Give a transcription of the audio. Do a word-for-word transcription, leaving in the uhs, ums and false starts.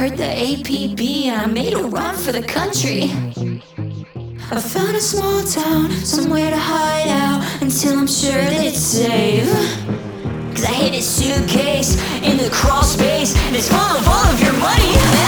heard the A P B and I made a run for the country. I found a small town, somewhere to hide out until I'm sure that it's safe. Cause I hid a suitcase in the crawl space and it's full of all of your money.